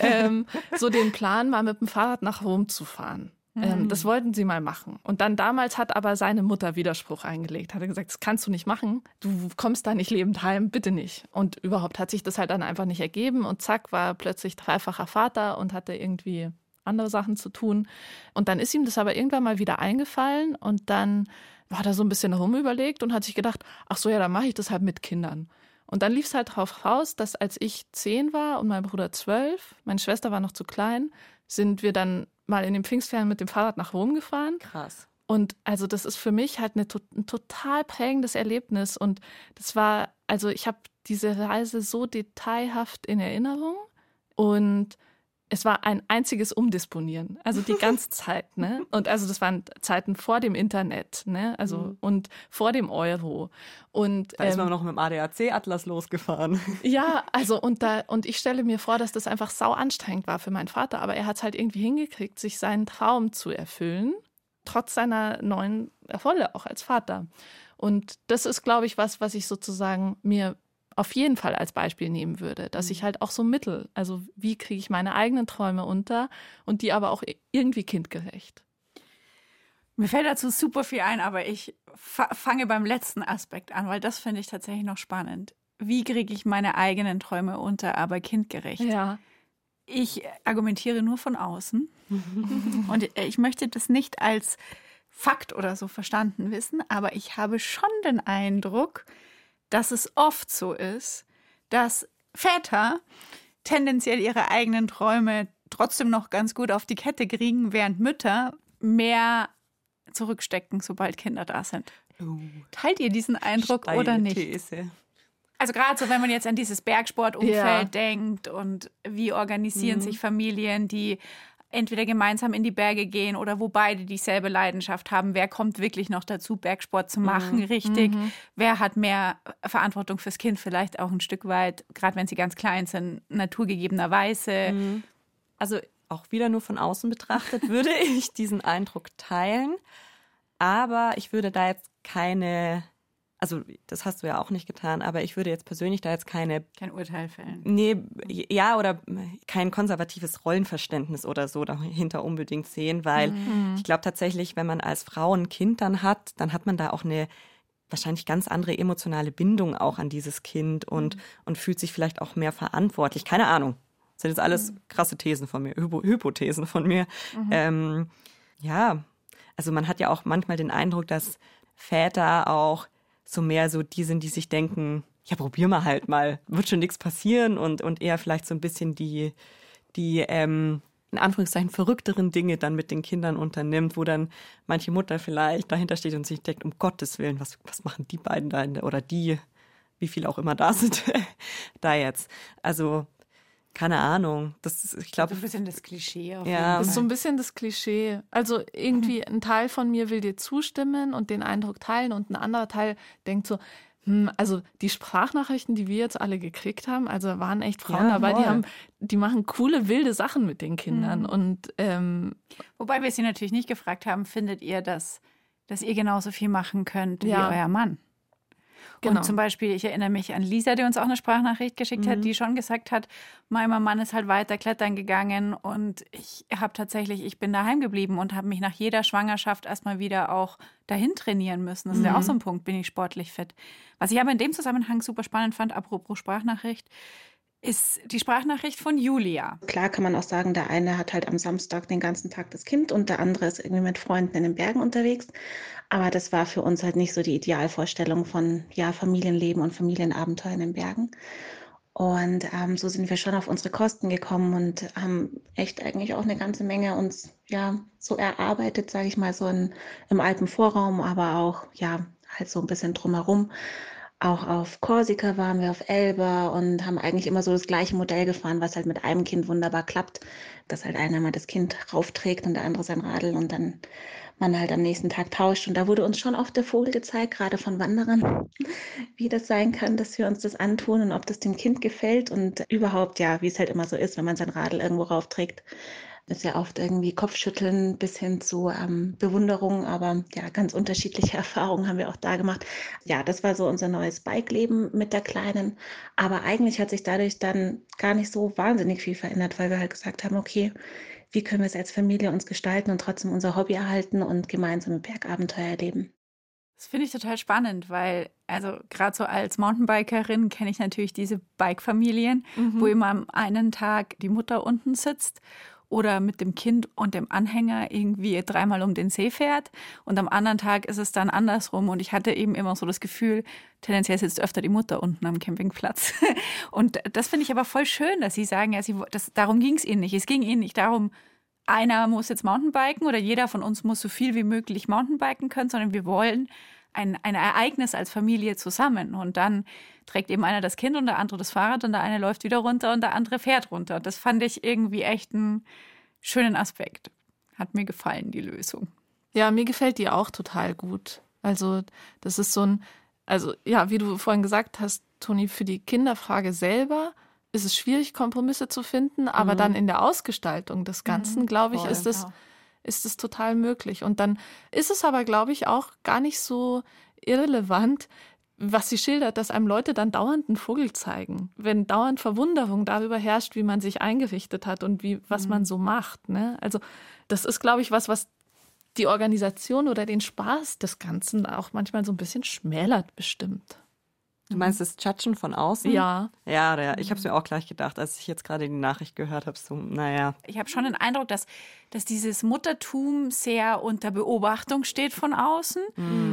So den Plan, mal mit dem Fahrrad nach Rom zu fahren. Das wollten sie mal machen. Und dann damals hat aber seine Mutter Widerspruch eingelegt. Hat gesagt, das kannst du nicht machen. Du kommst da nicht lebend heim, bitte nicht. Und überhaupt hat sich das halt dann einfach nicht ergeben. Und zack, war er plötzlich dreifacher Vater und hatte irgendwie andere Sachen zu tun. Und dann ist ihm das aber irgendwann mal wieder eingefallen. Und dann war er so ein bisschen rumüberlegt und hat sich gedacht, ach so, ja, dann mache ich das halt mit Kindern. Und dann lief es halt drauf raus, dass als ich 10 war und mein Bruder 12, meine Schwester war noch zu klein, sind wir dann mal in den Pfingstferien mit dem Fahrrad nach Rom gefahren. Krass. Und also das ist für mich halt ein total prägendes Erlebnis. Und das war, also ich habe diese Reise so detailhaft in Erinnerung und es war ein einziges Umdisponieren, also die ganze Zeit, ne? Und also das waren Zeiten vor dem Internet, ne? Also und vor dem Euro. Und da ist man noch mit dem ADAC-Atlas losgefahren. Ja, also und ich stelle mir vor, dass das einfach sau anstrengend war für meinen Vater, aber er hat es halt irgendwie hingekriegt, sich seinen Traum zu erfüllen, trotz seiner neuen Rolle auch als Vater. Und das ist, glaube ich, was ich sozusagen mir auf jeden Fall als Beispiel nehmen würde, dass ich halt auch so also wie kriege ich meine eigenen Träume unter und die aber auch irgendwie kindgerecht. Mir fällt dazu super viel ein, aber ich fange beim letzten Aspekt an, weil das finde ich tatsächlich noch spannend. Wie kriege ich meine eigenen Träume unter, aber kindgerecht? Ja. Ich argumentiere nur von außen und ich möchte das nicht als Fakt oder so verstanden wissen, aber ich habe schon den Eindruck, dass es oft so ist, dass Väter tendenziell ihre eigenen Träume trotzdem noch ganz gut auf die Kette kriegen, während Mütter mehr zurückstecken, sobald Kinder da sind. Teilt ihr diesen Eindruck oder nicht? These. Also gerade so, wenn man jetzt an dieses Bergsportumfeld denkt und wie organisieren sich Familien, die entweder gemeinsam in die Berge gehen oder wo beide dieselbe Leidenschaft haben. Wer kommt wirklich noch dazu, Bergsport zu machen, richtig? Wer hat mehr Verantwortung fürs Kind, vielleicht auch ein Stück weit, gerade wenn sie ganz klein sind, naturgegebenerweise. Also auch wieder nur von außen betrachtet, würde ich diesen Eindruck teilen. Aber ich würde da jetzt also das hast du ja auch nicht getan, aber ich würde jetzt persönlich da jetzt kein Urteil fällen. Nee, ja, oder kein konservatives Rollenverständnis oder so dahinter unbedingt sehen, weil ich glaube tatsächlich, wenn man als Frau ein Kind dann hat man da auch eine wahrscheinlich ganz andere emotionale Bindung auch an dieses Kind und fühlt sich vielleicht auch mehr verantwortlich. Keine Ahnung. Das sind jetzt alles krasse Thesen von mir, Hypothesen von mir. Ja, also man hat ja auch manchmal den Eindruck, dass Väter auch so mehr so die sind, die sich denken, ja, probier mal halt mal, wird schon nichts passieren und eher vielleicht so ein bisschen die in Anführungszeichen verrückteren Dinge dann mit den Kindern unternimmt, wo dann manche Mutter vielleicht dahinter steht und sich denkt, um Gottes Willen, was machen die beiden da oder die, wie viele auch immer da sind, da jetzt. Also keine Ahnung. Ich glaube, so ein bisschen das Klischee. Das ist so ein bisschen das Klischee. Also irgendwie ein Teil von mir will dir zustimmen und den Eindruck teilen und ein anderer Teil denkt so, also die Sprachnachrichten, die wir jetzt alle gekriegt haben, also waren echt Frauen dabei, die machen coole, wilde Sachen mit den Kindern. Und wobei wir sie natürlich nicht gefragt haben, findet ihr, dass ihr genauso viel machen könnt wie euer Mann? Genau. Und zum Beispiel, ich erinnere mich an Lisa, die uns auch eine Sprachnachricht geschickt hat, die schon gesagt hat, mein Mann ist halt weiter klettern gegangen und ich bin daheim geblieben und habe mich nach jeder Schwangerschaft erstmal wieder auch dahin trainieren müssen. Das ist ja auch so ein Punkt, bin ich sportlich fit. Was ich aber in dem Zusammenhang super spannend fand, apropos Sprachnachricht, ist die Sprachnachricht von Julia. Klar kann man auch sagen, der eine hat halt am Samstag den ganzen Tag das Kind und der andere ist irgendwie mit Freunden in den Bergen unterwegs. Aber das war für uns halt nicht so die Idealvorstellung von Familienleben und Familienabenteuer in den Bergen. Und so sind wir schon auf unsere Kosten gekommen und haben echt eigentlich auch eine ganze Menge uns so erarbeitet, sage ich mal, so im Alpenvorraum, aber auch halt so ein bisschen drumherum. Auch auf Korsika waren wir, auf Elba und haben eigentlich immer so das gleiche Modell gefahren, was halt mit einem Kind wunderbar klappt, dass halt einer mal das Kind raufträgt und der andere sein Radl und dann man halt am nächsten Tag tauscht. Und da wurde uns schon oft der Vogel gezeigt, gerade von Wanderern, wie das sein kann, dass wir uns das antun und ob das dem Kind gefällt und überhaupt, wie es halt immer so ist, wenn man sein Radl irgendwo raufträgt. Ist ja oft irgendwie Kopfschütteln bis hin zu Bewunderung, aber ganz unterschiedliche Erfahrungen haben wir auch da gemacht. Ja, das war so unser neues Bike-Leben mit der Kleinen, aber eigentlich hat sich dadurch dann gar nicht so wahnsinnig viel verändert, weil wir halt gesagt haben, okay, wie können wir es als Familie uns gestalten und trotzdem unser Hobby erhalten und gemeinsame Bergabenteuer erleben. Das finde ich total spannend, weil, also gerade so als Mountainbikerin kenne ich natürlich diese Bike-Familien, wo immer am einen Tag die Mutter unten sitzt oder mit dem Kind und dem Anhänger irgendwie 3-mal um den See fährt und am anderen Tag ist es dann andersrum und ich hatte eben immer so das Gefühl, tendenziell sitzt öfter die Mutter unten am Campingplatz und das finde ich aber voll schön, dass Sie sagen, darum ging es Ihnen nicht. Es ging Ihnen nicht darum, einer muss jetzt Mountainbiken oder jeder von uns muss so viel wie möglich Mountainbiken können, sondern wir wollen ein Ereignis als Familie zusammen und dann trägt eben einer das Kind und der andere das Fahrrad und der eine läuft wieder runter und der andere fährt runter. Das fand ich irgendwie echt einen schönen Aspekt. Hat mir gefallen, die Lösung. Ja, mir gefällt die auch total gut. Also das ist wie du vorhin gesagt hast, Toni, für die Kinderfrage selber ist es schwierig, Kompromisse zu finden, aber dann in der Ausgestaltung des Ganzen, glaube ich, ist es total möglich. Und dann ist es aber, glaube ich, auch gar nicht so irrelevant, was sie schildert, dass einem Leute dann dauernd einen Vogel zeigen, wenn dauernd Verwunderung darüber herrscht, wie man sich eingerichtet hat und was man so macht. Ne? Also das ist, glaube ich, was die Organisation oder den Spaß des Ganzen auch manchmal so ein bisschen schmälert bestimmt. Du meinst das Judgen von außen? Ja. Ja, ich habe es mir auch gleich gedacht, als ich jetzt gerade die Nachricht gehört habe. So, naja. Ich habe schon den Eindruck, dass dieses Muttertum sehr unter Beobachtung steht von außen.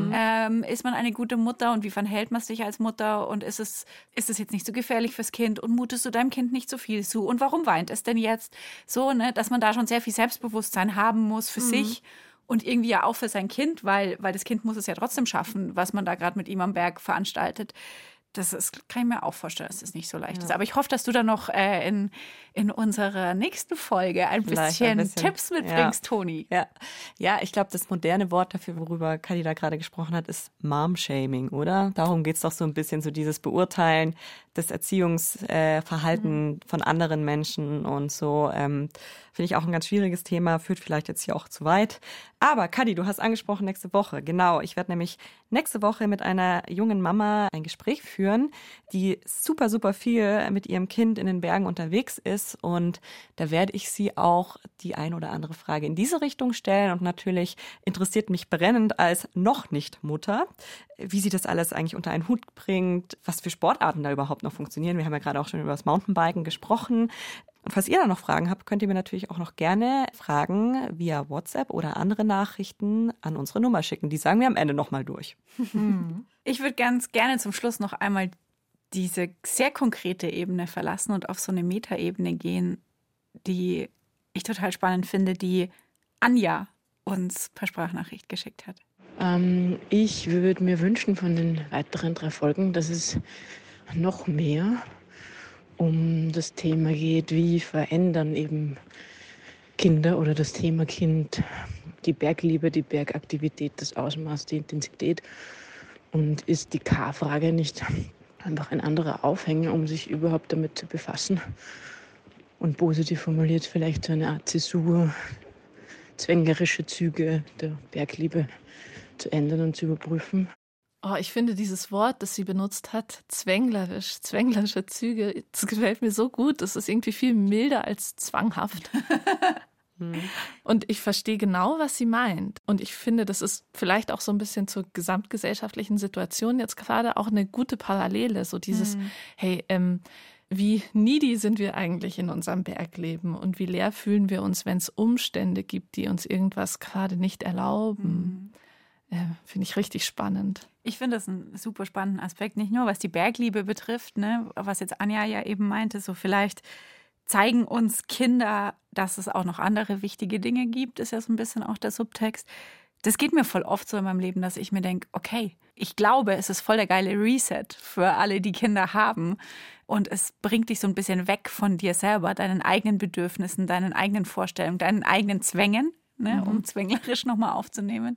Ist man eine gute Mutter und wie verhält man sich als Mutter? Und ist es jetzt nicht so gefährlich fürs Kind? Und mutest du deinem Kind nicht so viel zu? Und warum weint es denn jetzt? So, ne, dass man da schon sehr viel Selbstbewusstsein haben muss für sich. Und irgendwie ja auch für sein Kind, weil das Kind muss es ja trotzdem schaffen, was man da gerade mit ihm am Berg veranstaltet. Kann ich mir auch vorstellen, dass das nicht so leicht ist. Aber ich hoffe, dass du dann noch in unserer nächsten Folge ein bisschen Tipps mitbringst, Toni. Ja, ich glaube, das moderne Wort dafür, worüber Kadi da gerade gesprochen hat, ist Mom-Shaming, oder? Darum geht es doch so ein bisschen, so dieses Beurteilen des Erziehungsverhalten von anderen Menschen und so. Finde ich auch ein ganz schwieriges Thema, führt vielleicht jetzt hier auch zu weit. Aber Kadi, du hast angesprochen, nächste Woche. Genau, ich werde nämlich nächste Woche mit einer jungen Mama ein Gespräch führen, die super, super viel mit ihrem Kind in den Bergen unterwegs ist. Und da werde ich sie auch die ein oder andere Frage in diese Richtung stellen. Und natürlich interessiert mich brennend als noch nicht Mutter, wie sie das alles eigentlich unter einen Hut bringt, was für Sportarten da überhaupt noch funktionieren. Wir haben ja gerade auch schon über das Mountainbiken gesprochen. Und falls ihr da noch Fragen habt, könnt ihr mir natürlich auch noch gerne Fragen via WhatsApp oder andere Nachrichten an unsere Nummer schicken. Die sagen wir am Ende nochmal durch. Ich würde ganz gerne zum Schluss noch einmal diese sehr konkrete Ebene verlassen und auf so eine Metaebene gehen, die ich total spannend finde, die Anja uns per Sprachnachricht geschickt hat. Ich würde mir wünschen von den weiteren 3 Folgen, dass es noch mehr um das Thema geht, wie verändern eben Kinder oder das Thema Kind die Bergliebe, die Bergaktivität, das Ausmaß, die Intensität. Und ist die K-Frage nicht einfach ein anderer Aufhänger, um sich überhaupt damit zu befassen? Und positiv formuliert vielleicht so eine Art Zäsur, zwängerische Züge der Bergliebe zu ändern und zu überprüfen. Oh, ich finde dieses Wort, das sie benutzt hat, zwänglerische Züge, das gefällt mir so gut. Das ist irgendwie viel milder als zwanghaft. Und ich verstehe genau, was sie meint. Und ich finde, das ist vielleicht auch so ein bisschen zur gesamtgesellschaftlichen Situation jetzt gerade auch eine gute Parallele. So dieses, hey, wie needy sind wir eigentlich in unserem Bergleben und wie leer fühlen wir uns, wenn es Umstände gibt, die uns irgendwas gerade nicht erlauben. Finde ich richtig spannend. Ich finde das einen super spannenden Aspekt, nicht nur was die Bergliebe betrifft, ne, was jetzt Anja ja eben meinte, so vielleicht zeigen uns Kinder, dass es auch noch andere wichtige Dinge gibt, ist ja so ein bisschen auch der Subtext. Das geht mir voll oft so in meinem Leben, dass ich mir denke, okay, ich glaube, es ist voll der geile Reset für alle, die Kinder haben. Und es bringt dich so ein bisschen weg von dir selber, deinen eigenen Bedürfnissen, deinen eigenen Vorstellungen, deinen eigenen Zwängen, ne, um zwänglerisch nochmal aufzunehmen.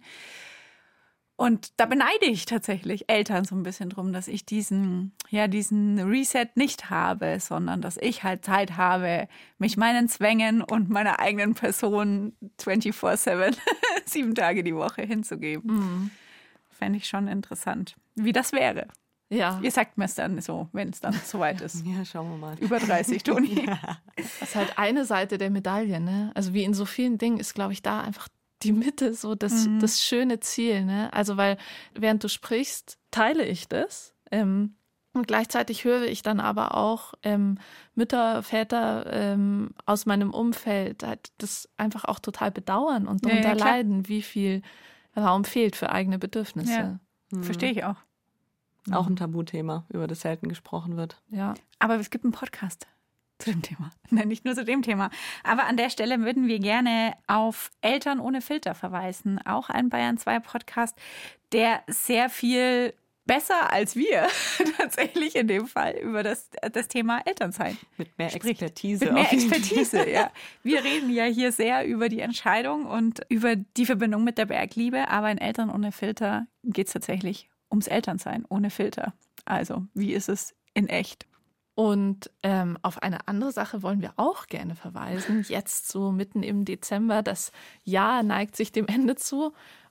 Und da beneide ich tatsächlich Eltern so ein bisschen drum, dass ich diesen Reset nicht habe, sondern dass ich halt Zeit habe, mich meinen Zwängen und meiner eigenen Person 24/7, 7 Tage die Woche hinzugeben. Fände ich schon interessant, wie das wäre. Ja. Ihr sagt mir es dann so, wenn es dann soweit ist. Ja, schauen wir mal. Über 30, Toni. Das ist halt eine Seite der Medaille, ne? Also wie in so vielen Dingen ist, glaube ich, da einfach die Mitte so das schöne Ziel, ne? Also weil während du sprichst, teile ich das und gleichzeitig höre ich dann aber auch Mütter, Väter aus meinem Umfeld halt das einfach auch total bedauern und darunter leiden, wie viel Raum fehlt für eigene Bedürfnisse. Ja, verstehe ich auch. Auch ein Tabuthema, über das selten gesprochen wird. Ja. Aber es gibt einen Podcast zu dem Thema. Nein, nicht nur zu dem Thema. Aber an der Stelle würden wir gerne auf Eltern ohne Filter verweisen. Auch ein Bayern 2 Podcast, der sehr viel besser als wir tatsächlich in dem Fall über das Thema Elternsein Mit mehr spricht. Expertise. Mit mehr Expertise, ja. Wir reden ja hier sehr über die Entscheidung und über die Verbindung mit der Bergliebe. Aber in Eltern ohne Filter geht es tatsächlich ums Elternsein ohne Filter. Also, wie ist es in echt? Und auf eine andere Sache wollen wir auch gerne verweisen. Jetzt so mitten im Dezember, das Jahr neigt sich dem Ende zu.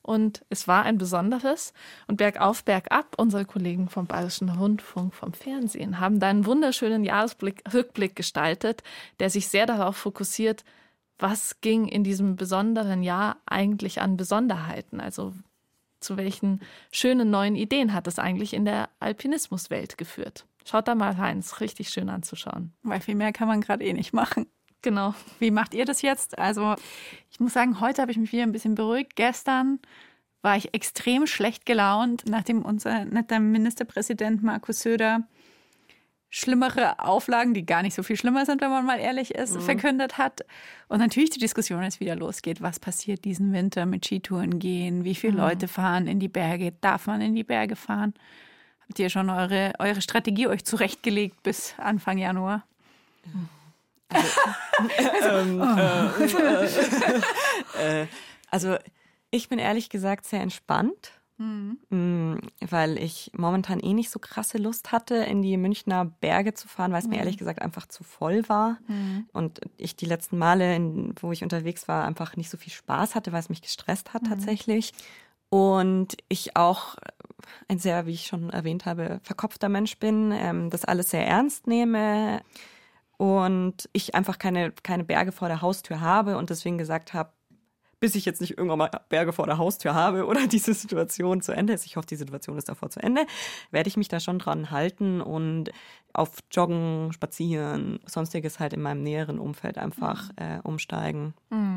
Und es war ein besonderes. Und bergauf, bergab, unsere Kollegen vom Bayerischen Rundfunk, vom Fernsehen, haben da einen wunderschönen Jahresrückblick gestaltet, der sich sehr darauf fokussiert, was ging in diesem besonderen Jahr eigentlich an Besonderheiten? Also zu welchen schönen neuen Ideen hat es eigentlich in der Alpinismuswelt geführt? Schaut da mal rein, ist richtig schön anzuschauen. Weil viel mehr kann man gerade nicht machen. Genau. Wie macht ihr das jetzt? Also ich muss sagen, heute habe ich mich wieder ein bisschen beruhigt. Gestern war ich extrem schlecht gelaunt, nachdem unser netter Ministerpräsident Markus Söder schlimmere Auflagen, die gar nicht so viel schlimmer sind, wenn man mal ehrlich ist, verkündet hat. Und natürlich die Diskussion jetzt wieder losgeht, was passiert diesen Winter mit Skitouren gehen, wie viele Leute fahren in die Berge, darf man in die Berge fahren? Habt ihr schon eure Strategie euch zurechtgelegt bis Anfang Januar? Also ich bin ehrlich gesagt sehr entspannt, weil ich momentan nicht so krasse Lust hatte, in die Münchner Berge zu fahren, weil es mir ehrlich gesagt einfach zu voll war. Und ich die letzten Male, wo ich unterwegs war, einfach nicht so viel Spaß hatte, weil es mich gestresst hat tatsächlich. Und ich auch ein sehr, wie ich schon erwähnt habe, verkopfter Mensch bin, das alles sehr ernst nehme und ich einfach keine Berge vor der Haustür habe und deswegen gesagt habe, bis ich jetzt nicht irgendwann mal Berge vor der Haustür habe oder diese Situation zu Ende ist, ich hoffe, die Situation ist davor zu Ende, werde ich mich da schon dran halten und auf Joggen, Spazieren, Sonstiges halt in meinem näheren Umfeld einfach umsteigen.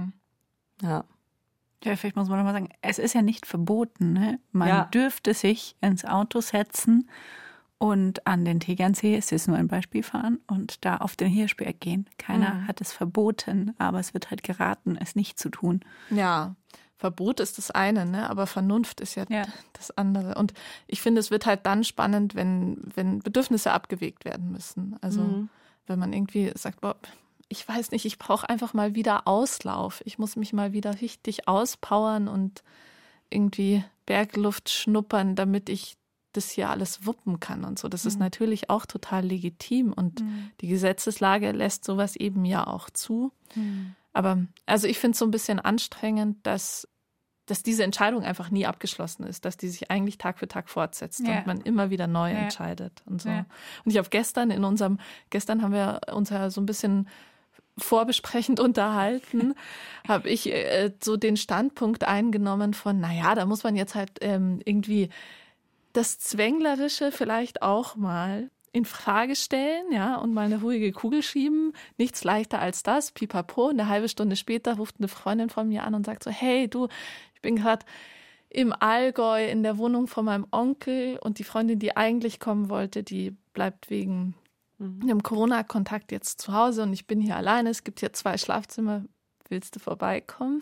Ja. Ja, vielleicht muss man nochmal sagen, es ist ja nicht verboten. Ne? Man dürfte sich ins Auto setzen und an den Tegernsee, es ist nur ein Beispiel, fahren und da auf den Hirschberg gehen. Keiner hat es verboten, aber es wird halt geraten, es nicht zu tun. Ja, Verbot ist das eine, ne? Aber Vernunft ist ja das andere. Und ich finde, es wird halt dann spannend, wenn Bedürfnisse abgewegt werden müssen. Also wenn man irgendwie sagt, boah, ich weiß nicht, ich brauche einfach mal wieder Auslauf. Ich muss mich mal wieder richtig auspowern und irgendwie Bergluft schnuppern, damit ich das hier alles wuppen kann und so. Das ist natürlich auch total legitim und die Gesetzeslage lässt sowas eben ja auch zu. Aber also ich finde es so ein bisschen anstrengend, dass diese Entscheidung einfach nie abgeschlossen ist, dass die sich eigentlich Tag für Tag fortsetzt und man immer wieder neu entscheidet und so. Und ich habe gestern haben wir uns ja so ein bisschen vorbesprechend unterhalten, habe ich so den Standpunkt eingenommen von, naja, da muss man jetzt halt irgendwie das Zwänglerische vielleicht auch mal in Frage stellen, ja, und mal eine ruhige Kugel schieben. Nichts leichter als das, pipapo. Eine halbe Stunde später ruft eine Freundin von mir an und sagt so, hey, du, ich bin gerade im Allgäu in der Wohnung von meinem Onkel und die Freundin, die eigentlich kommen wollte, die bleibt wegen einem Corona-Kontakt jetzt zu Hause und ich bin hier alleine. Es gibt hier 2 Schlafzimmer. Willst du vorbeikommen?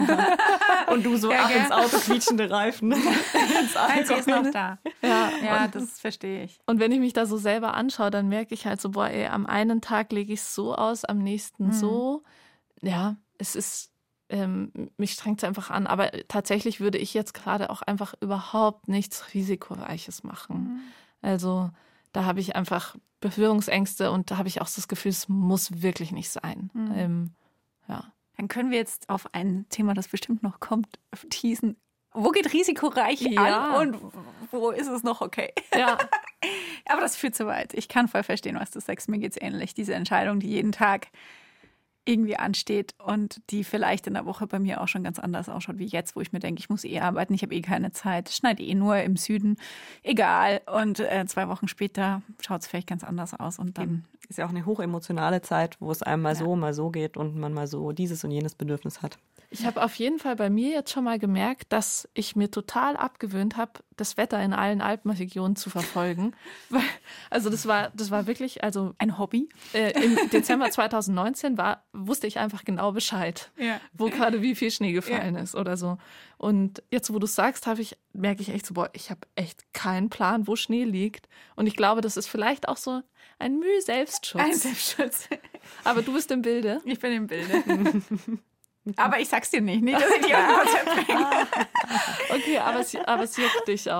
Und du so ab ins Auto, quietschende Reifen. Sie ist noch da. Ja, das verstehe ich. Und wenn ich mich da so selber anschaue, dann merke ich halt so, boah, ey, am einen Tag lege ich es so aus, am nächsten so. Ja, es ist, mich strengt es einfach an. Aber tatsächlich würde ich jetzt gerade auch einfach überhaupt nichts Risikoreiches machen. Also da habe ich einfach Berührungsängste und da habe ich auch das Gefühl, es muss wirklich nicht sein. Ja. Dann können wir jetzt auf ein Thema, das bestimmt noch kommt, teasen. Wo geht risikoreich an und wo ist es noch okay? Ja. Aber das führt zu weit. Ich kann voll verstehen, was du sagst. Mir geht es ähnlich. Diese Entscheidung, die jeden Tag irgendwie ansteht und die vielleicht in der Woche bei mir auch schon ganz anders ausschaut wie jetzt, wo ich mir denke, ich muss arbeiten, ich habe keine Zeit, es schneit nur im Süden, egal. Und 2 Wochen später schaut es vielleicht ganz anders aus und dann ist ja auch eine hochemotionale Zeit, wo es einem mal so geht und man mal so dieses und jenes Bedürfnis hat. Ich habe auf jeden Fall bei mir jetzt schon mal gemerkt, dass ich mir total abgewöhnt habe, das Wetter in allen Alpenregionen zu verfolgen. Also das war wirklich ein Hobby. Im Dezember 2019 wusste ich einfach genau Bescheid, wo gerade wie viel Schnee gefallen ist oder so. Und jetzt, wo du es sagst, merke ich echt so, boah, ich habe echt keinen Plan, wo Schnee liegt. Und ich glaube, das ist vielleicht auch so ein Selbstschutz. Ein Selbstschutz. Aber du bist im Bilde. Ich bin im Bilde. Aber ich sag's dir nicht, dass ich die auf dem Konzept bringe. Okay, aber es juckt dich auch.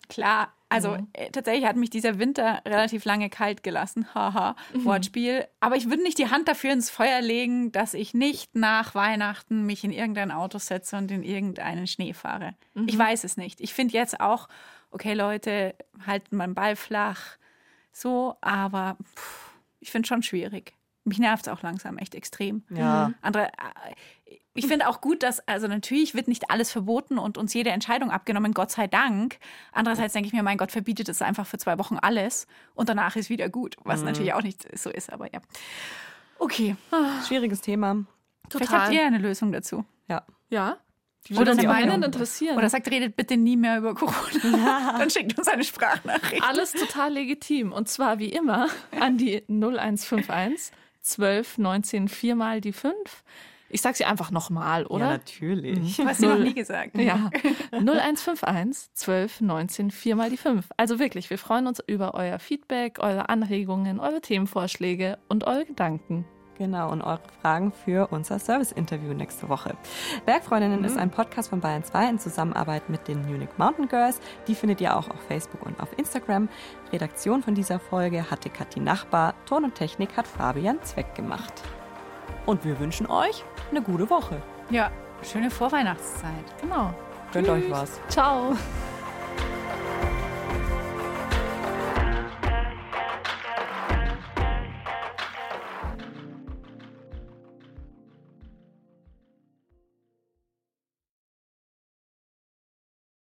Klar, also tatsächlich hat mich dieser Winter relativ lange kalt gelassen. Haha, Wortspiel. Aber ich würde nicht die Hand dafür ins Feuer legen, dass ich nicht nach Weihnachten mich in irgendein Auto setze und in irgendeinen Schnee fahre. Ich weiß es nicht. Ich finde jetzt auch, okay Leute, halten meinen Ball flach, so, aber ich finde es schon schwierig. Mich nervt es auch langsam echt extrem. Ja. Ich finde auch gut, dass, also natürlich wird nicht alles verboten und uns jede Entscheidung abgenommen, Gott sei Dank. Andererseits denke ich mir, mein Gott, verbietet es einfach für 2 Wochen alles und danach ist wieder gut, was natürlich auch nicht so ist, aber ja. Okay. Schwieriges Thema. Vielleicht habt ihr eine Lösung dazu. Ja? Oder Würde sie meinen meinen interessieren. Oder sagt, redet bitte nie mehr über Corona. Dann schickt uns eine Sprachnachricht. Alles total legitim. Und zwar wie immer an die 0151 12 19 4 mal die 5. Ich sag sie einfach nochmal, oder? Ja, natürlich. Du hast sie noch nie gesagt. Ja. 0151 12 19 4 mal die 5. Also wirklich, wir freuen uns über euer Feedback, eure Anregungen, eure Themenvorschläge und eure Gedanken. Genau, und eure Fragen für unser Service-Interview nächste Woche. Bergfreundinnen ist ein Podcast von Bayern 2 in Zusammenarbeit mit den Munich Mountain Girls. Die findet ihr auch auf Facebook und auf Instagram. Redaktion von dieser Folge hatte Kathi Nachbar. Ton und Technik hat Fabian Zweck gemacht. Und wir wünschen euch eine gute Woche. Ja, schöne Vorweihnachtszeit. Genau. Gönnt euch was. Ciao.